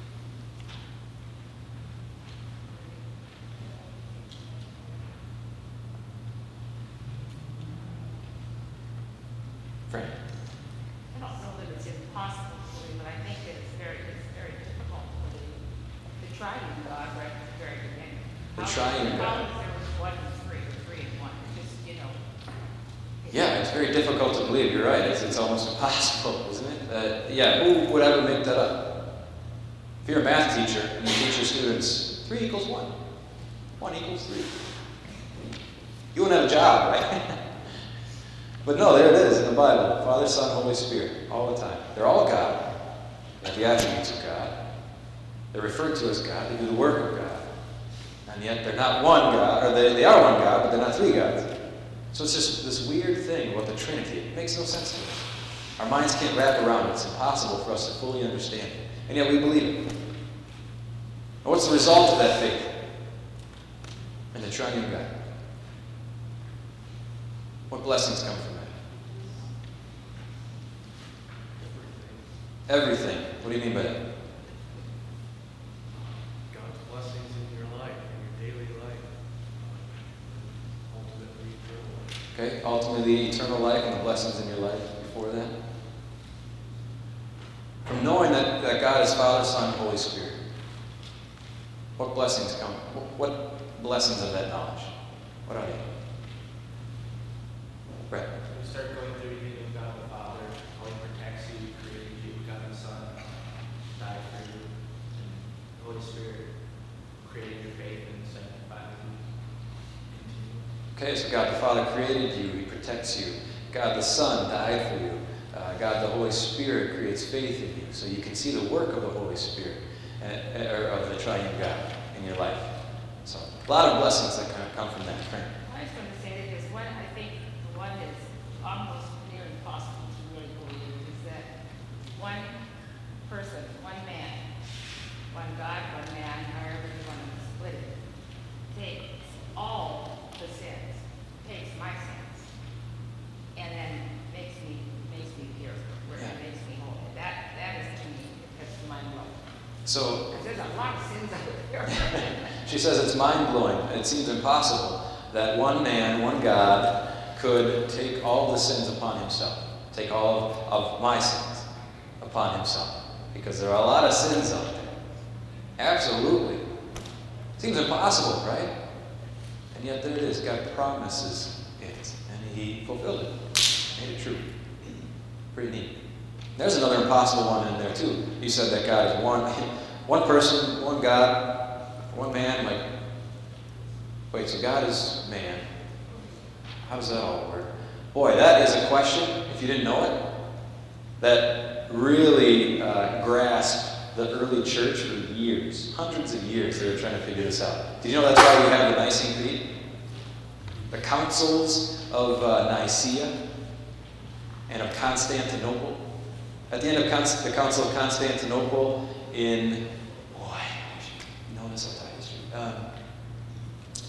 A: Frank?
E: I don't know that it's impossible to believe, but I think that it's very, it's very difficult to believe. The triune God, right at the very beginning.
A: The
E: How-
A: triune
E: how
A: God.
E: is there was one and three, or three and one? It's just, you know. it's-
A: Yeah, it's very difficult to believe. You're right. It's, it's almost impossible, isn't it? Uh, yeah, who would ever make that up? If you're a math teacher and you teach your students three equals one, one equals three, you wouldn't have a job, right? But no, there it is in the Bible. Father, Son, Holy Spirit, all the time. They're all God. They have the attributes of God. They're referred to as God. They do the work of God. And yet they're not one God, or they, they are one God, but they're not three gods. So it's just this weird thing about the Trinity. It makes no sense to us. Our minds can't wrap around it. It's impossible for us to fully understand it. And yet we believe it. And what's the result of that faith? In the triune God. What blessings come from that? Everything. What do you mean by that?
H: God's blessings in your life, in your daily life. Ultimately, eternal life.
A: Okay, ultimately eternal life and the blessings in your life before that. From knowing that, that God is Father, Son, and Holy Spirit, what blessings come? What, what blessings of that knowledge? What are they? Brett.
K: You start going through, you think of God the Father, how He protects you, created you, God the Son, died for you, and the Holy Spirit created your faith and sanctified you. Continue.
A: Okay, so God the Father created you, He protects you. God the Son died for you. Uh, God the Holy Spirit creates faith in you, so you can see the work of the Holy Spirit, uh, or of the triune God in your life. So, a lot of blessings that kind of come from that. Frank.
E: I was going to say that there's one, I think, the one that's almost near impossible to really believe is that one person, one man, one God, one man, however you want to split it, takes all the sins, takes my sins, and then makes me, makes me pure, where
A: Yeah.
E: it makes me holy. That, that is to me, that's mind blowing.
A: So,
E: Because there's a lot of sins out there.
A: she says it's mind-blowing. It seems impossible that one man, one God, could take all the sins upon himself, take all of my sins upon himself, because there are a lot of sins out there. Absolutely. Seems impossible, right? And yet there it is. God promises it, and He fulfilled it, made it true. Pretty neat. There's another impossible one in there too. He said that God is one, one person, one God, one man. Like, wait, so God is man. How does that all work? Boy, that is a question, if you didn't know it, that really uh, grasped the early church for years. Hundreds of years they were trying to figure this out. Did you know that's why we have the Nicene Creed? The councils of uh, Nicaea and of Constantinople. At the end of Const- the Council of Constantinople in, boy,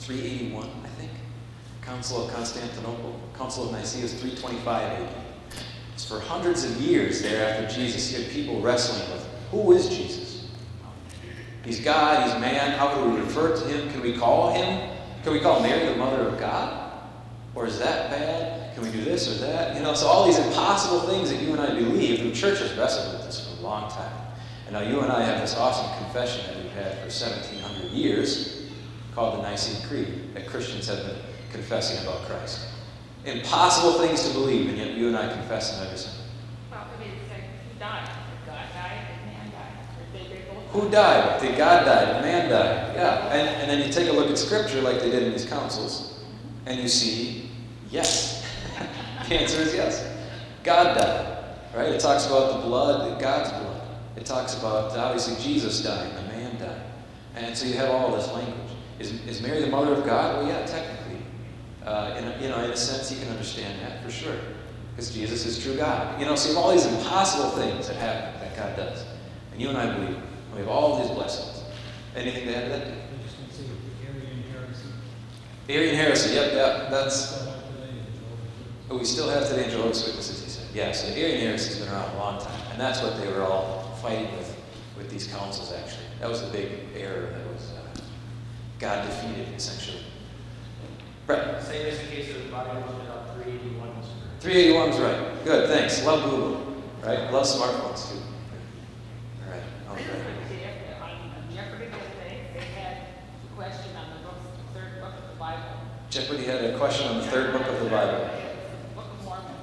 A: three eighty-one, I think. Council of Constantinople, Council of Nicaea is three twenty-five A D. It's for hundreds of years there after Jesus, you had people wrestling with, who is Jesus? He's God, he's man, how can we refer to him? Can we call him? Can we call Mary the mother of God? Or is that bad? Can we do this or that? You know, so all these impossible things that you and I believe, the church has wrestled with this for a long time. And now you and I have this awesome confession that we've had for seventeen hundred years called the Nicene Creed that Christians have been confessing about Christ. Impossible things to believe, and yet you and I confess them every Sunday.
E: Well, I mean, it's like, who died? Did God die? Did man die? Or did they both
A: Who died? Did God die? Did man die? Yeah. And, and then you take a look at Scripture like they did in these councils, and you see, yes. The answer is yes. God died. Right? It talks about the blood, God's blood. It talks about, obviously, Jesus dying, the man died. And so you have all this language. Is, is Mary the mother of God? Well, yeah, technically. Uh, in a, you know, in a sense, you can understand that for sure. Because Jesus is true God. You know, so you have all these impossible things that happen, that God does. And you and I believe. We have all these blessings. Anything to add to that?
B: I just want to say Arian heresy.
A: Arian heresy, yep, yep. That's,
B: Still have today in Jehovah's Witnesses.
A: oh, we still have today in Jehovah's Witnesses, he said. Yeah, so the Arian heresy has been around a long time. And that's what they were all fighting with, with these councils, actually. That was the big error that was uh, God defeated, essentially. Right.
K: Same as the case of the body looked it up, three eighty-one was correct.
A: three eighty-one is right. Good, thanks. Love Google. Right? Love smartphones, too. All right. Okay.
E: On Jeopardy the other day, they had a question on the book, the third book of the Bible.
A: Jeopardy had a question on the third book of the Bible.
E: The Book of Mormon.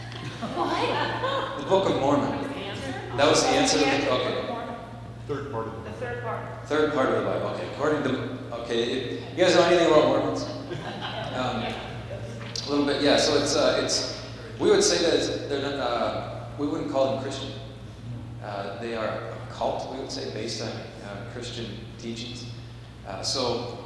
A: The Book of Mormon.
E: What was the answer?
A: That was the answer?
E: The answer
A: Okay.
E: Book of Mormon.
C: Third part of
E: The
C: the
E: third part.
A: Third part of the Bible. Okay. According to, okay, it, you guys know anything about Mormons? Um, a little bit, yeah. So it's, uh, it's, we would say that it's, they're not, uh, we wouldn't call them Christian. Uh, they are a cult, we would say, based on uh, Christian teachings. Uh, so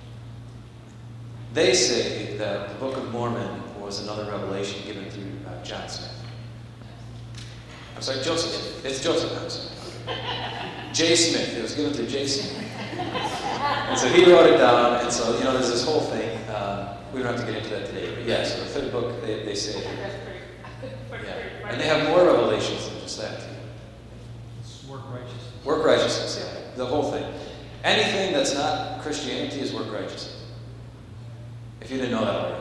A: they say that the Book of Mormon was another revelation given through uh, John Smith. I'm sorry, Joseph. It's Joseph. I'm sorry. J. Smith. It was given through J. Smith. And so he wrote it down, and so, you know, there's this whole thing. Um, we don't have to get into that today, but yeah, so the third book, they, they say,
E: That's pretty, pretty,
A: yeah.
E: pretty
A: And they have more revelations than just that, too.
B: It's work righteousness.
A: Work righteousness, yeah, the whole thing. Anything that's not Christianity is work righteousness. If you didn't know that already.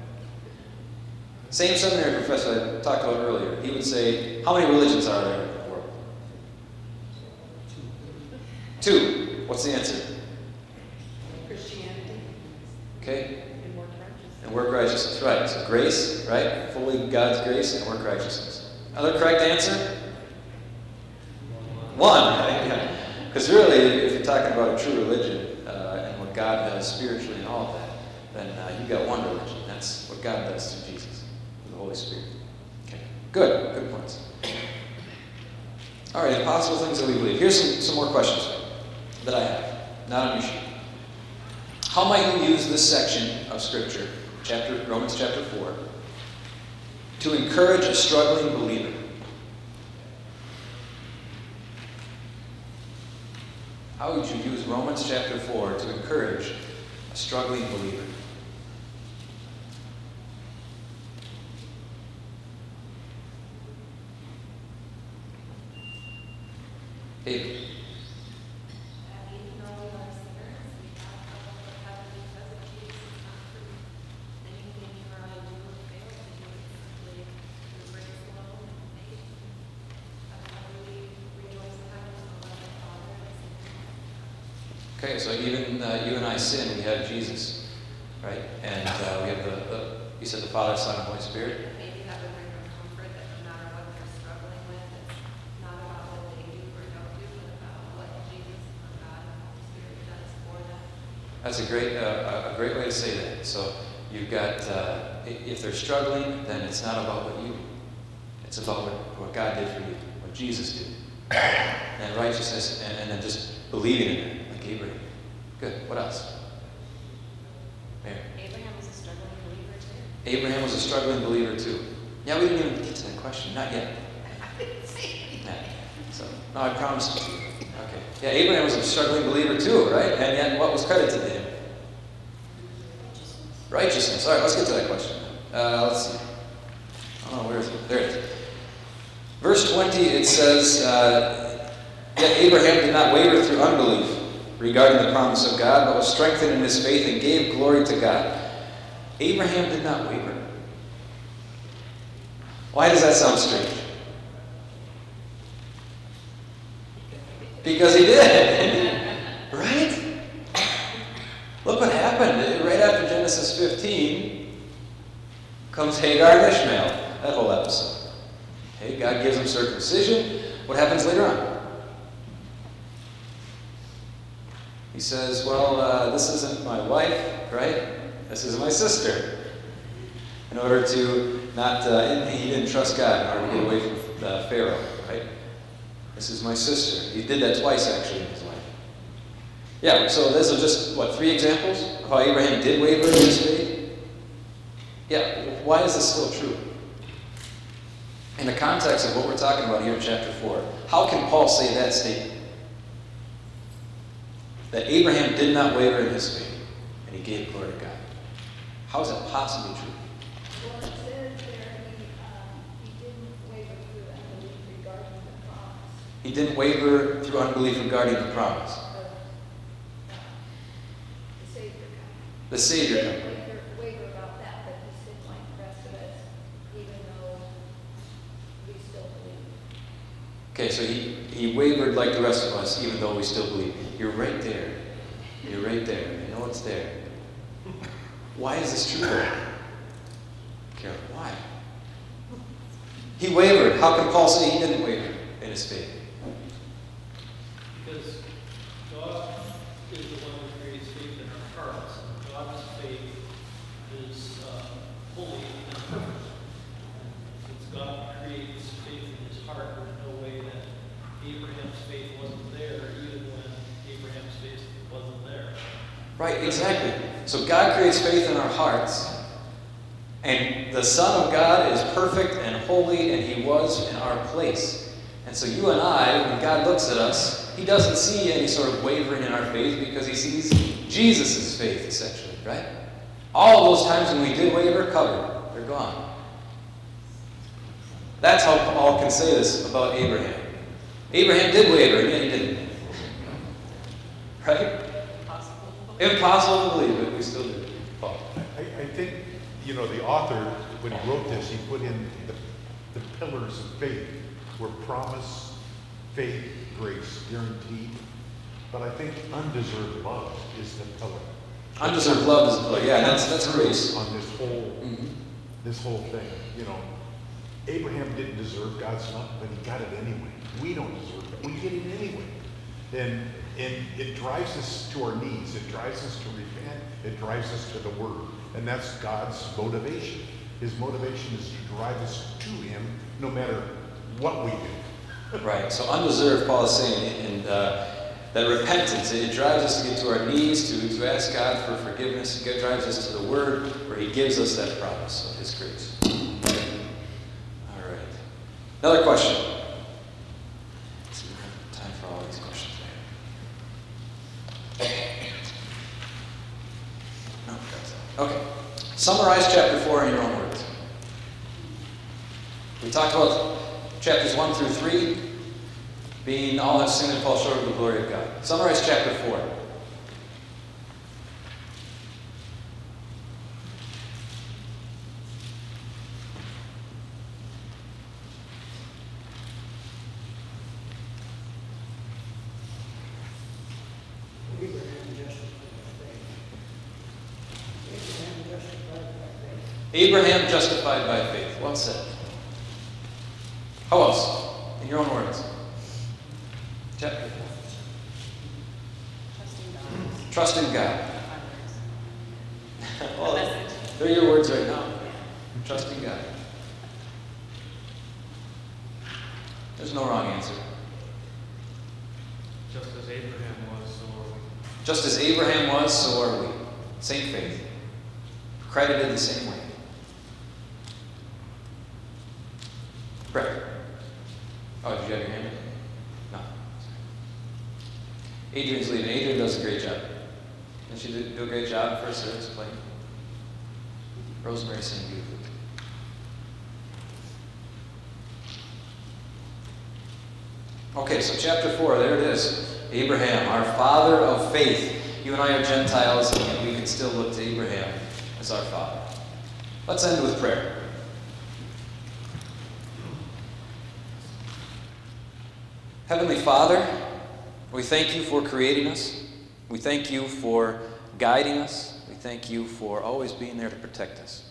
A: Same seminary professor I talked about earlier, he would say, how many religions are there in the world? Two. What's the answer?
L: Christianity
A: Okay?
L: and work righteousness.
A: And work righteousness, right. So grace, right? Fully God's grace and work righteousness. Another correct answer? One. Because really, if you're talking about a true religion uh, and what God does spiritually and all of that, then uh, you've got one religion. That's what God does through Jesus, through the Holy Spirit. Okay. Good. Good points. All right, impossible things that we believe. Here's some, some more questions that I have, not on your sheet. How might we use this section of Scripture, chapter Romans chapter four, to encourage a struggling believer? How would you use Romans chapter four to encourage a struggling believer? David. Okay, so even uh, you and I sin, we have Jesus, right? And uh, we have the, the, you said the Father, Son, and Holy Spirit.
L: Maybe have a bring of comfort that no matter what they're struggling with, it's not about what they do or don't do, but about what Jesus or God and the Holy Spirit does for them.
A: That's a great, uh, a great way to say that. So you've got, uh, if they're struggling, then it's not about what you do. It's about what, what God did for you, what Jesus did. And righteousness, and, and then just believing in it. Abraham. Good. What else? Mary.
L: Abraham was a struggling believer too.
A: Abraham was a struggling believer too. Yeah, we didn't even get to that question. Not yet. Not. So, no, I promised you. Okay. Yeah, Abraham was a struggling believer too, right? And yet, what was credited to him? Righteousness. All right, let's get to that question. Uh, let's see. Oh, where is it? There it is. Verse twenty, it says, uh, Yet Abraham did not waver through unbelief regarding the promise of God, but was strengthened in his faith and gave glory to God. Abraham did not waver. Why does that sound strange? Because he did. Right? Look what happened. Right after Genesis fifteen comes Hagar and Ishmael. That whole episode. Hey, God gives him circumcision. What happens later on? He says, well, uh, this isn't my wife, right? This is my sister. In order to not, uh, he didn't trust God in order to get away from uh, Pharaoh, right? This is my sister. He did that twice, actually, in his life. Yeah, so those are just, what, three examples of how Abraham did waver in his faith? Yeah, why is this still true? In the context of what we're talking about here in chapter four, how can Paul say that statement? That Abraham did not waver in his faith, and he gave glory to God. How is that possibly true?
I: Well, it says there he, um, he didn't waver through unbelief regarding the promise.
A: He didn't waver through unbelief regarding the promise.
I: of, uh, The Savior coming.
A: The Savior
I: He
A: coming.
I: didn't waver, waver about that, but he said like the rest of us, even though we still believe.
A: Okay, so he, he wavered like the rest of us, even though we still believe. You're right there. You're right there. I know it's there. Why is this true? Carol, why? He wavered. How can Paul say he didn't waver in his faith?
D: Because God is the one who creates faith in our hearts. God's faith is uh, holy and perfect. Since God creates faith in his heart, there's no way that Abraham's faith wasn't there, even when Abraham's faith wasn't there.
A: Right, exactly. So God creates faith in our hearts, and the Son of God is perfect and holy, and he was in our place. And so you and I, when God looks at us, he doesn't see any sort of wavering in our faith because he sees Jesus' faith, essentially, right? All those times when we did waver, covered. They're gone. That's how Paul can say this about Abraham. Abraham did waver, and yet he didn't. Right? Impossible to believe, but we still do. Paul.
C: I, I think, you know, the author, when he wrote this, he put in the, the pillars of faith were promise, faith, grace, guaranteed. But I think undeserved love is the pillar.
A: Undeserved love is the pillar. Yeah, that's that's grace.
C: On this whole,
A: Mm-hmm.
C: this whole thing, you know, Abraham didn't deserve God's love, but he got it anyway. We don't deserve it. We get it anyway. And and it drives us to our knees. It drives us to repent. It drives us to the Word. And that's God's motivation. His motivation is to drive us to Him no matter what we do.
A: Right. So undeserved, Paul is saying, and uh, that repentance, it drives us to get to our knees, to, to ask God for forgiveness. It drives us to the Word where he gives us that promise of his grace. All right. Another question. Let's see, we have time for all these questions. No, okay. Summarize chapter four in your own words. We talked about chapters one through three being all have sinned and fall short of the glory of God. Summarize chapter four. Abraham justified by faith. Well said. How else? In your own words. Chapter four.
L: Trusting God.
A: Trust in God.
L: Others.
A: Well,
L: The message.
A: they're your words right now. Trust in God. There's no wrong answer.
H: Just as Abraham was, so are we.
A: Just as Abraham was, so are we. Same faith. Credited the same way. Brett. Oh, did you have your hand up? No. Adrian's leaving. Adrian does a great job. Didn't she do, do a great job for service playing? Rosemary, sing beautifully. Okay, so chapter four, there it is. Abraham, our father of faith. You and I are Gentiles, and yet we can still look to Abraham as our father. Let's end with prayer. Heavenly Father, we thank you for creating us. We thank you for guiding us. We thank you for always being there to protect us.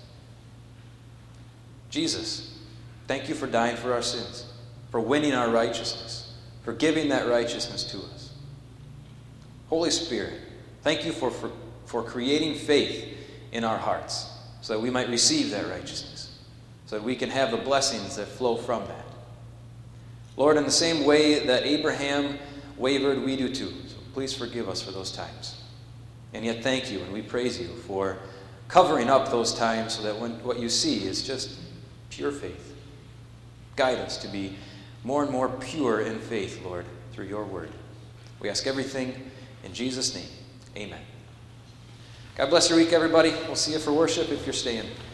A: Jesus, thank you for dying for our sins, for winning our righteousness, for giving that righteousness to us. Holy Spirit, thank you for, for, for creating faith in our hearts so that we might receive that righteousness, so that we can have the blessings that flow from that. Lord, in the same way that Abraham wavered, we do too. So please forgive us for those times. And yet thank you, and we praise you for covering up those times so that when, what you see is just pure faith. Guide us to be more and more pure in faith, Lord, through your word. We ask everything in Jesus' name. Amen. God bless your week, everybody. We'll see you for worship if you're staying.